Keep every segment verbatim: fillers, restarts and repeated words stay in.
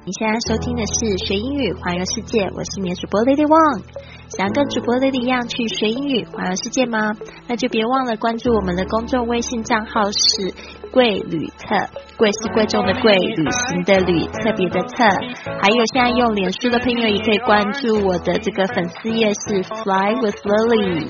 你现在收听的是学英语环游世界，我是你的主播 Lady Wang。想要跟主播 Lady 一样去学英语环游世界吗？那就别忘了关注我们的公众微信账号是贵旅特，贵是贵重的贵，旅行的旅，特别的特。还有现在用脸书的朋友也可以关注我的这个粉丝页是 Fly with Lily。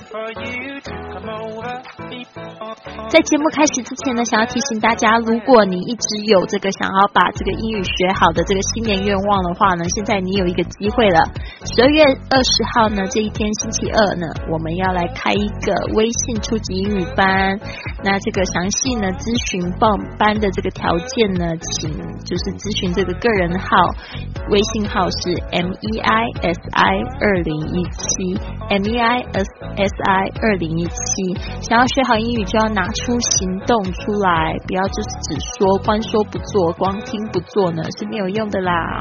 在节目开始之前呢，想要提醒大家，如果你一直有这个想要把这个英语学好的这个新年愿望的话呢，现在你有一个机会了。十二月二十号呢，这一天星期二呢，我们要来开一个微信初级英语班。那这个详细呢咨询报班的这个条件呢，请就是咨询这个个人号，微信号是 M E I S I 二零一七 M E I S I 二零一七。想要学好英语就要拿出行动出来，不要就是只说，光说不做，光听不做呢是没有用的啦。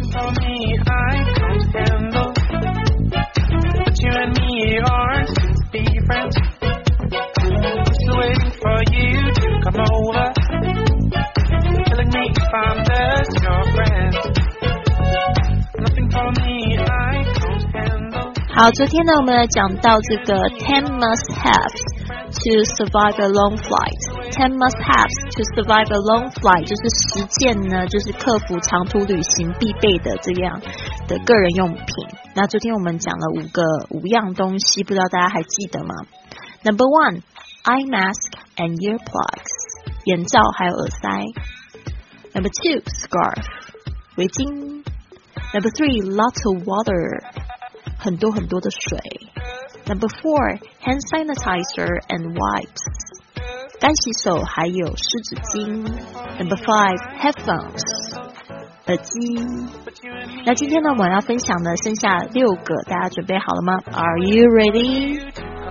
好，昨天呢我们来讲到这个 ten must haves to survive a long flight。 ten must haves to survive a long flight 就是十件呢就是克服长途旅行必备的这样的个人用品。那昨天我们讲了五个五样东西，不知道大家还记得吗？ Number one eye mask and earplugs 眼罩还有耳塞。 Number two scarf 围巾。 Number three lots of water 很多很多的水。 Number four hand sanitizer and wipes 干洗手还有湿纸巾。 Number five headphones 耳机。那今天呢我们要分享的剩下六个，大家准备好了吗？ Are you ready?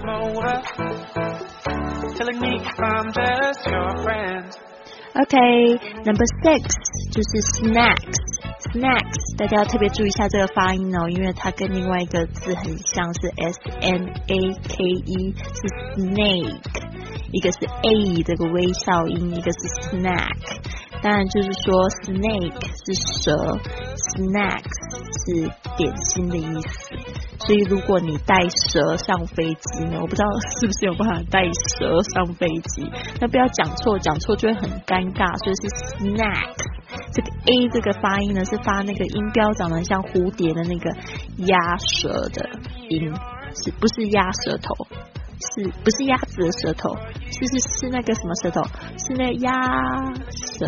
Okay, number six 就是 snacks snacks 大家要特别注意一下这个发音哦，因为它跟另外一个字很像，是 S N A K E 是 snake， 一个是 A 这个微笑音，一个是 snack。 当然就是说 snake 是蛇， snacks 是点心的意思。所以如果你带蛇上飞机呢，我不知道是不是有办法带蛇上飞机，那不要讲错，讲错就会很尴尬。所以是 snack， 这个 A 这个发音呢是发那个音标长得像蝴蝶的那个鸭舌的音，是不是鸭舌头？是不是鸭子的舌头？是是是那个什么舌头？是那鸭舌。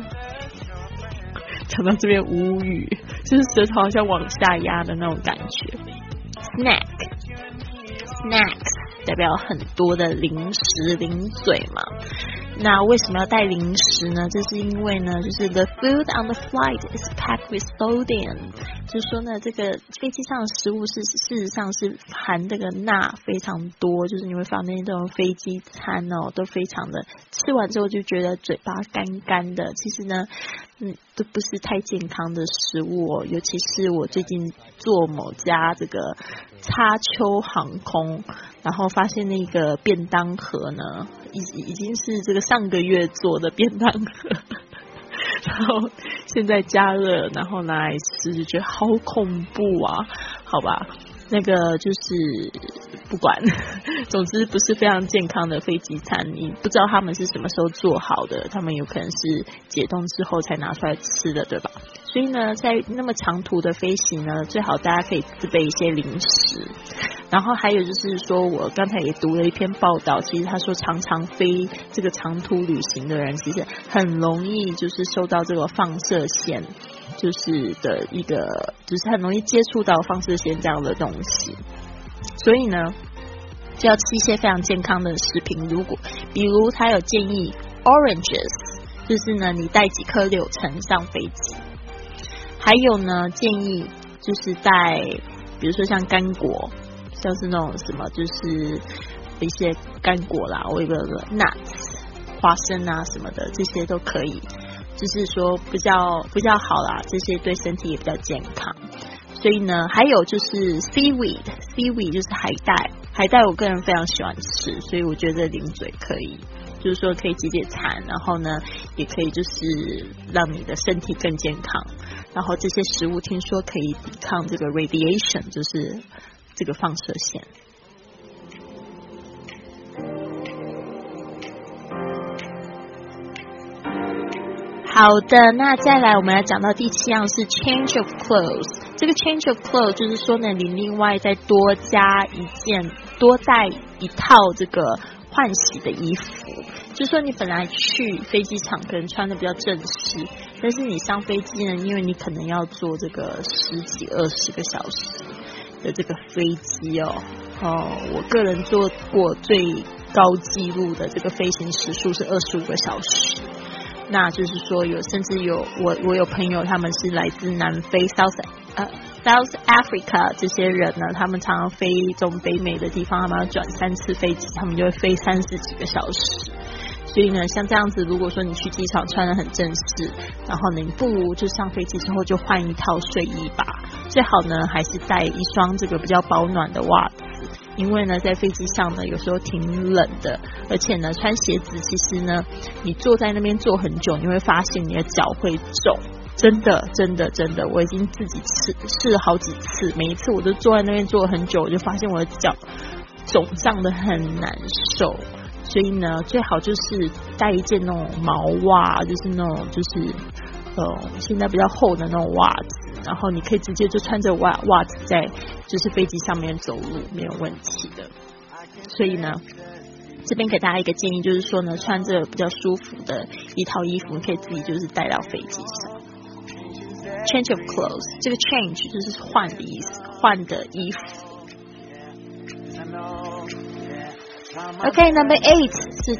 讲到这边无语，就是舌头好像往下压的那种感觉。Snack Snacks 代表很多的零食零嘴嘛。那为什么要带零食呢？这是因为呢就是 the food on the flight is packed with sodium， 就是说呢这个飞机上的食物是事实上是含这个钠非常多，就是你会发现这种飞机餐哦都非常的，吃完之后就觉得嘴巴干干的，其实呢嗯，都不是太健康的食物哦。尤其是我最近做某家这个插丘航空，然后发现那个便当盒呢已已经是这个上个月做的便当盒然后现在加热然后拿来吃，就觉得好恐怖啊。好吧，那个就是不管总之不是非常健康的飞机餐，你不知道他们是什么时候做好的，他们有可能是解冻之后才拿出来吃的，对吧？所以呢在那么长途的飞行呢，最好大家可以自备一些零食。然后还有就是说，我刚才也读了一篇报道，其实他说常常飞这个长途旅行的人其实很容易就是受到这个放射线就是的一个就是很容易接触到放射线这样的东西，所以呢就要吃一些非常健康的食品。如果比如他有建议 oranges， 就是呢你带几颗柳橙上飞机。还有呢建议就是带比如说像干果，像是那种什么就是一些干果啦，我有个 nuts 花生啊什么的，这些都可以，就是说比较比较好啦，这些对身体也比较健康。所以呢还有就是 seaweed seaweed 就是海带，海带我个人非常喜欢吃，所以我觉得零嘴可以。 就是说可以解解馋，然后呢也可以就是让你的身体更健康，然后这些食物听说可以抵抗这个 radiation， 就是这个放射线。好的，那再来我们来讲到第七样是 change of clothes。这个 change of clothes 就是说呢，你另外再多加一件，多带一套这个换洗的衣服。就是说你本来去飞机场可能穿的比较正式，但是你上飞机呢，因为你可能要坐这个十几二十个小时的这个飞机哦，哦，我个人做过最高纪录的这个飞行时数是二十五个小时。那就是说有甚至有我我有朋友他们是来自南非 South 呃 South Africa 这些人呢，他们常常飞中北美的地方，他们要转三次飞机，他们就会飞三十几个小时。所以呢，像这样子，如果说你去机场穿得很正式，然后呢，你不如就上飞机之后就换一套睡衣吧。最好呢，还是带一双这个比较保暖的袜子。因为呢，在飞机上呢，有时候挺冷的，而且呢，穿鞋子其实呢，你坐在那边坐很久，你会发现你的脚会肿，真的，真的，真的，我已经自己试试了好几次，每一次我都坐在那边坐很久，我就发现我的脚肿胀的很难受，所以呢，最好就是带一件那种毛袜，就是那种就是呃现在比较厚的那种袜子。然后你可以直接就穿着袜袜子在就是飞机上面走路没有问题的。所以呢，这边给大家一个建议，就是说呢，穿着比较舒服的一套衣服，你可以自己就是带到飞机上。Change of clothes， 这个 change 就是换的意思，换的衣服。OK，number eight 是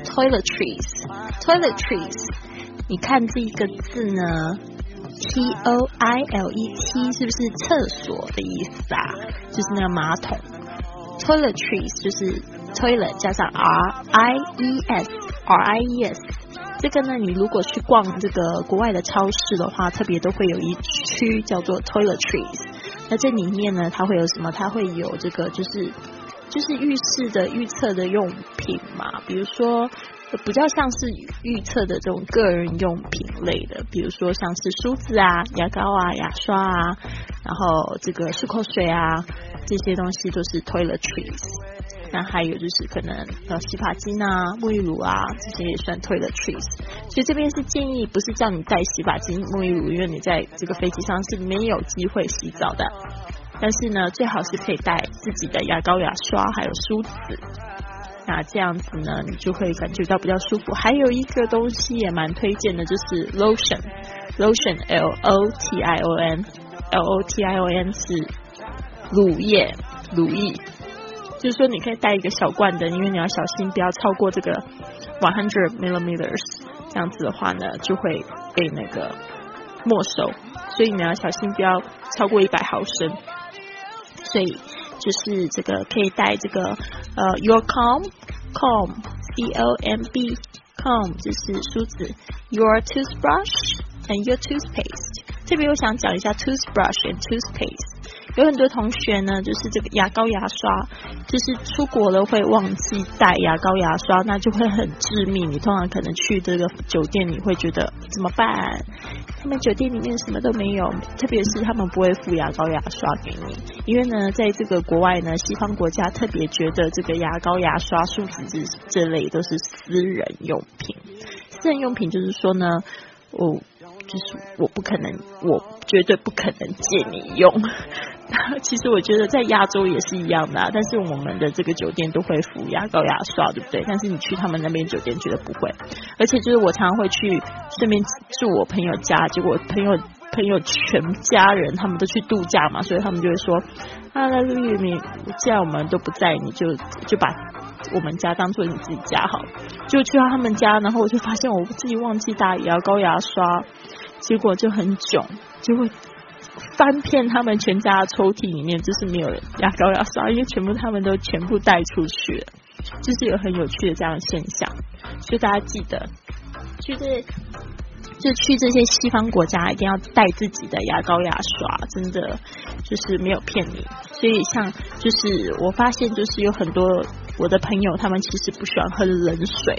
toiletries。toiletries， 你看这个字呢？T O I L E T 是不是厕所的意思啊？就是那个马桶。Toiletries 就是 toilet 加上 R I E S R I E S。这个呢，你如果去逛这个国外的超市的话，特别都会有一区叫做 toiletries。那这里面呢，它会有什么？它会有这个就是就是浴室的预测的用品嘛，比如说。比较像是预测的这种个人用品类的，比如说像是梳子啊、牙膏啊、牙刷啊，然后这个漱口水啊，这些东西都是 toiletries。那还有就是可能呃洗发精啊、沐浴乳啊，这些也算 toiletries。所以这边是建议不是叫你带洗发精、沐浴乳，因为你在这个飞机上是没有机会洗澡的。但是呢，最好是可以带自己的牙膏、牙刷还有梳子。那这样子呢，你就会感觉到比较舒服。还有一个东西也蛮推荐的，就是 lotion lotion L O T I O N L O T I O N 是乳液乳液，就是说你可以带一个小罐的，因为你要小心不要超过这个一百 millimeters， 这样子的话呢就会被那个没收，所以你要小心不要超过一百毫升。所以就是这个可以带这个呃 your comb comb C O M B comb 就是梳子 your toothbrush and your toothpaste。 这边我想讲一下 toothbrush and toothpaste。 有很多同学呢就是这个牙膏牙刷，就是出国了会忘记带牙膏牙刷，那就会很致命。你通常可能去这个酒店你会觉得怎么办，他们酒店里面什么都没有，特别是他们不会附牙膏牙刷给你，因为呢在这个国外呢西方国家特别觉得这个牙膏牙刷梳子这这类都是私人用品。私人用品就是说呢我就是我不可能我绝对不可能借你用。其实我觉得在亚洲也是一样的、啊、但是我们的这个酒店都会附牙膏牙刷，对不对？但是你去他们那边酒店绝对不会。而且就是我常常会去顺便住我朋友家，结果朋友朋友全家人他们都去度假嘛，所以他们就会说啊，那陆玉你既然我们都不在，你就就把我们家当做你自己家好。就去到他们家，然后我就发现我自己忘记带牙膏牙刷，结果就很囧，就会翻遍他们全家的抽屉里面，就是没有牙膏牙刷，因为全部他们都全部带出去了，就是有很有趣的这样的现象。所以大家记得去这就去这些西方国家一定要带自己的牙膏牙刷，真的就是没有骗你。所以像就是我发现就是有很多我的朋友他们其实不喜欢喝冷水，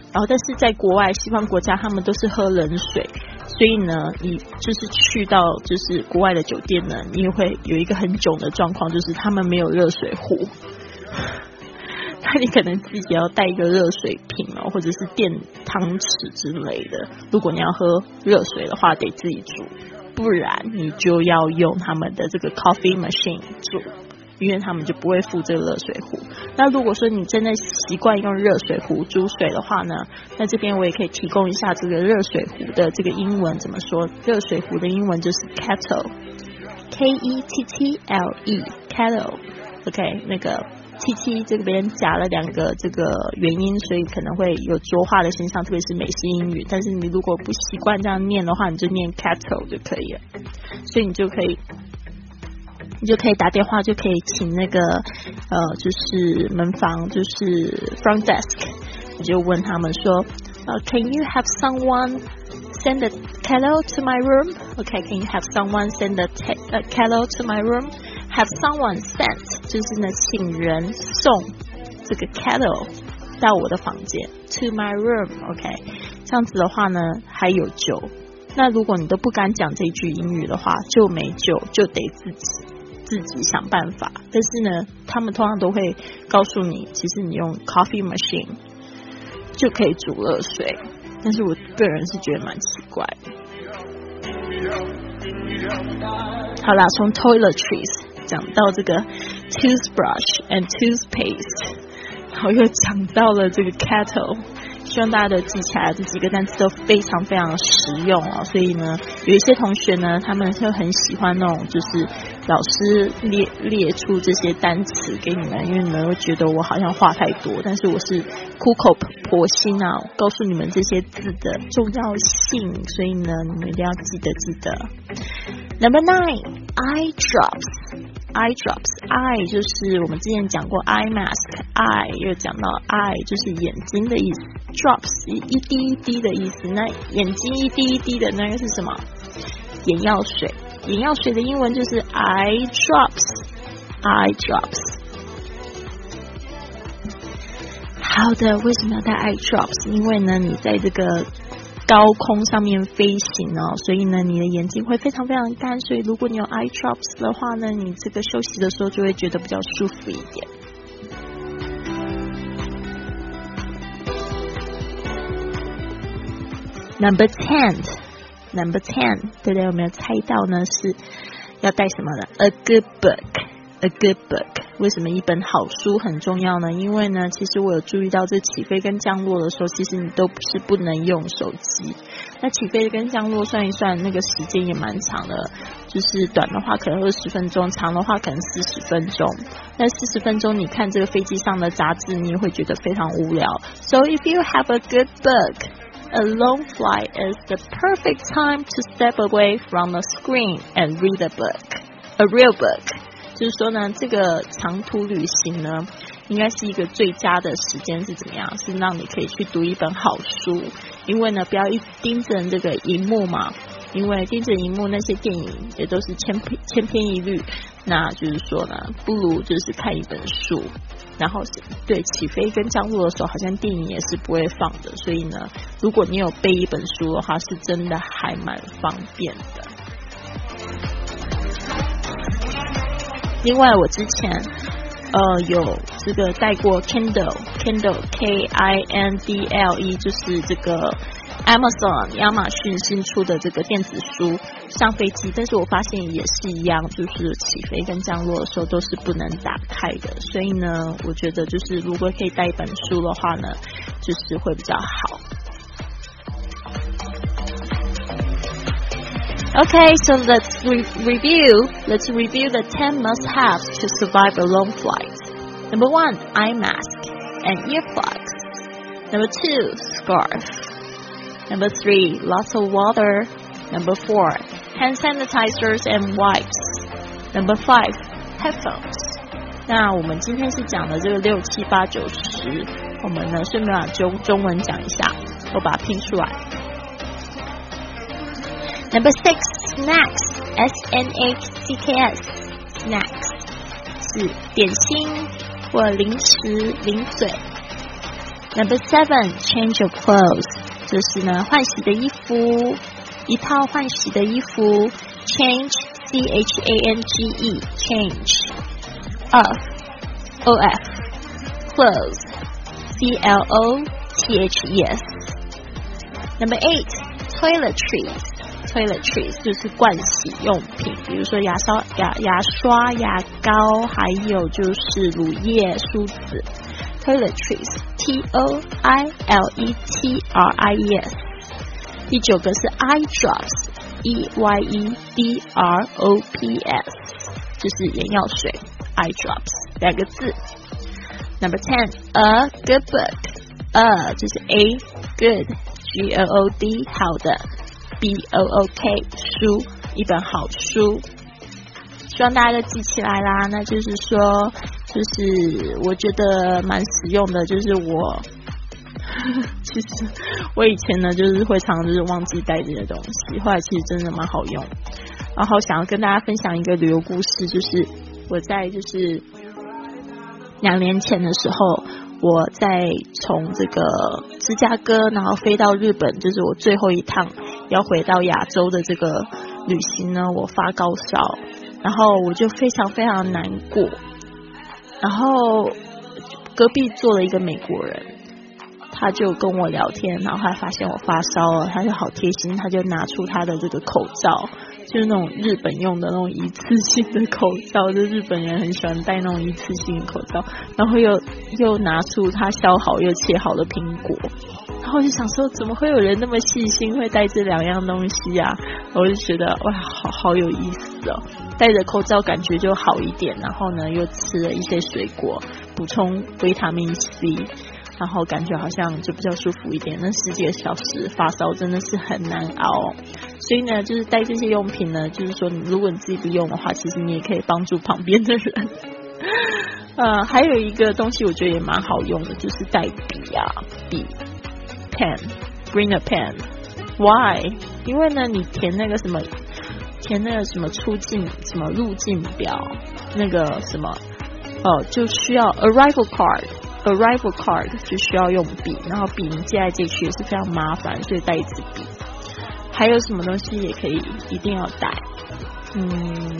然后但是在国外西方国家他们都是喝冷水，所以呢你就是去到就是国外的酒店呢，你也会有一个很囧的状况，就是他们没有热水壶，那你可能自己要带一个热水瓶哦，或者是电汤匙之类的，如果你要喝热水的话得自己煮，不然你就要用他们的这个 coffee machine 煮，因为他们就不会附这个热水壶。那如果说你真的习惯用热水壶煮水的话呢，那这边我也可以提供一下这个热水壶的这个英文怎么说。热水壶的英文就是 kettle K E T T L E kettle OK 那个 T T 这边夹了两个这个元音，所以可能会有浊化的现象，特别是美式英语，但是你如果不习惯这样念的话，你就念 kettle 就可以了。所以你就可以你就可以打电话，就可以请那个呃，就是门房，就是 front desk， 你就问他们说，呃 ，Can you have someone send a kettle to my room? Okay, can you have someone send a, a kettle to my room? Have someone sent 就是呢，请人送这个 kettle 到我的房间 to my room. OK， 这样子的话呢，还有救。那如果你都不敢讲这句英语的话，就没救，就得自己。自己想办法，但是呢，他们通常都会告诉你，其实你用 coffee machine 就可以煮热水，但是我个人是觉得蛮奇怪的。好啦，从 toiletries 讲到这个 toothbrush and toothpaste， 然后又讲到了这个 kettle， 希望大家都记起来，这几个单词都非常非常实用哦。所以呢，有一些同学呢，他们就很喜欢那种就是老师列列出这些单词给你们，因为你们会觉得我好像话太多，但是我是苦口婆心啊，告诉你们这些字的重要性，所以呢，你们一定要记得记得。Number nine, eye drops. Eye drops, eye 就是我们之前讲过 eye mask, eye 又讲到 eye 就是眼睛的意思 ，drops 一滴一滴的意思。那眼睛一滴一滴的那个是什么？眼药水。眼药水的英文就是 eye drops, eye drops。好的，为什么要带 eye drops？ 因为呢，你在这个高空上面飞行哦，所以呢，你的眼睛会非常非常干，所以如果你有 eye drops 的话呢，你这个休息的时候就会觉得比较舒服一点。Number ten, Number ten， 大家有没有猜到呢？是要带什么呢 ？A good book。A good book， 为什么一本好书很重要呢？因为呢，其实我有注意到，这起飞跟降落的时候，其实你都不是不能用手机。那起飞跟降落算一算，那个时间也蛮长的，就是短的话可能二十分钟，长的话可能四十分钟。那四十分钟，你看这个飞机上的杂志，你也会觉得非常无聊。So if you have a good book，a long flight is the perfect time to step away from the screen and read a book, a real book. 就是说呢，这个长途旅行呢，应该是一个最佳的时间是怎么样？是让你可以去读一本好书，因为呢，不要一直盯着这个荧幕嘛，因为盯着荧幕那些电影也都是千篇千篇一律。那就是说呢，不如就是看一本书。然后对起飞跟降落的时候，好像电影也是不会放的，所以呢，如果你有背一本书的话，是真的还蛮方便的。另外，我之前呃有这个带过 Kindle Kindle K I N D L E， 就是这个 Amazon 亚马逊新出的这个电子书上飞机，但是我发现也是一样，就是起飞跟降落的时候都是不能打开的，所以呢，我觉得就是如果可以带一本书的话呢，就是会比较好。Okay, so let's re- review. Let's review the ten must-haves to survive a long flight. Number one, eye mask and earplugs. Number two, scarf. Number three, lots of water. Number four, hand sanitizers and wipes. Number five, headphones. 那我们今天是讲的这个六七八九十，我们呢顺便把中中文讲一下，我把它拼出来。Number six, snacks, S N A C K S, snacks 是点心或零食零嘴。 Number seven, change of clothes， 就是呢换洗的衣服，一套换洗的衣服。Change, C H A N G E, change. Of, O F, clothes, C L O T H E S. Number eight, toiletries.Toiletries 就是盥洗用品，比如说牙刷、牙牙刷、牙膏，还有就是乳液、梳子。Toiletries, T O I L E T R I E S。第九个是 eye drops, E Y E D R O P S， 就是眼药水 eye drops 两个字。Number ten, a good book， a 就是 a good G O O D 好的。B O O K 书，一本好书，希望大家都记起来啦。那就是说，就是我觉得蛮实用的，就是我其实我以前呢就是会常常就是忘记带这些东西，后来其实真的蛮好用。然后想要跟大家分享一个旅游故事，就是我在就是两年前的时候。我在从这个芝加哥然后飞到日本，就是我最后一趟要回到亚洲的这个旅行呢，我发高烧，然后我就非常非常难过，然后隔壁坐了一个美国人，他就跟我聊天，然后他发现我发烧了，他就好贴心，他就拿出他的这个口罩，就是那种日本用的那种一次性的口罩，就日本人很喜欢戴那种一次性的口罩，然后又又拿出他削好又切好的苹果，然后我就想说怎么会有人那么细心会带这两样东西啊，我就觉得哇好好有意思哦，戴着口罩感觉就好一点，然后呢又吃了一些水果补充维他命 C，然后感觉好像就比较舒服一点，那十几个小时发烧真的是很难熬，所以呢就是带这些用品呢，就是说如果你自己不用的话，其实你也可以帮助旁边的人呃，还有一个东西我觉得也蛮好用的，就是带笔啊，笔 pen bring a pen why 因为呢你填那个什么填那个什么出境什么入境表那个什么哦就需要 arrival card arrival card 就需要用笔，然后笔你借来借去也是非常麻烦，所以带一支笔。还有什么东西也可以一定要带？嗯，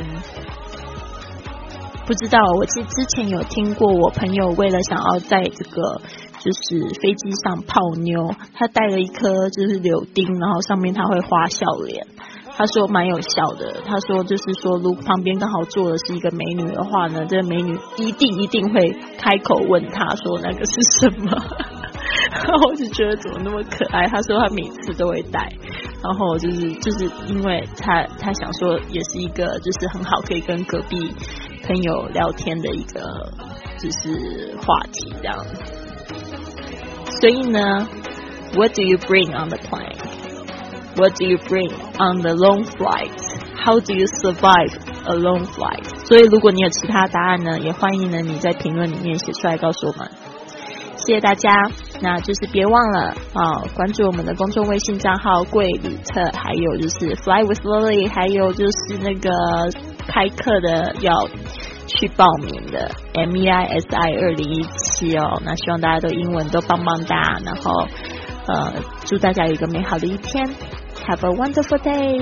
不知道。我其实之前有听过，我朋友为了想要在这个就是飞机上泡妞，他带了一颗就是柳丁，然后上面他会画笑脸。他说蛮有效的，他说就是说如果旁边刚好坐的是一个美女的话呢，这个美女一定一定会开口问他说那个是什么然后我就觉得怎么那么可爱，他说他每次都会带，然后就是就是因为他他想说也是一个就是很好可以跟隔壁朋友聊天的一个就是话题这样，所以呢 What do you bring on the plane?What do you bring on the long flight? How do you survive a long flight? 所以如果你有其他答案呢，也欢迎呢你在评论里面写出来告诉我们。谢谢大家，那就是别忘了啊，关注我们的公众微信账号贵旅特，还有就是 Fly with Lily， 还有就是那个开课的要去报名的 M E I S I 二零一七哦，那希望大家都英文都棒棒哒，然后呃祝大家有一个美好的一天。Have a wonderful day.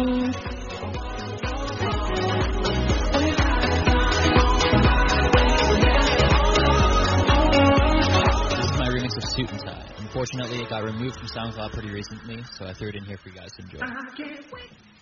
This is my remix of Suit and Tie. Unfortunately, it got removed from SoundCloud pretty recently, so I threw it in here for you guys to enjoy.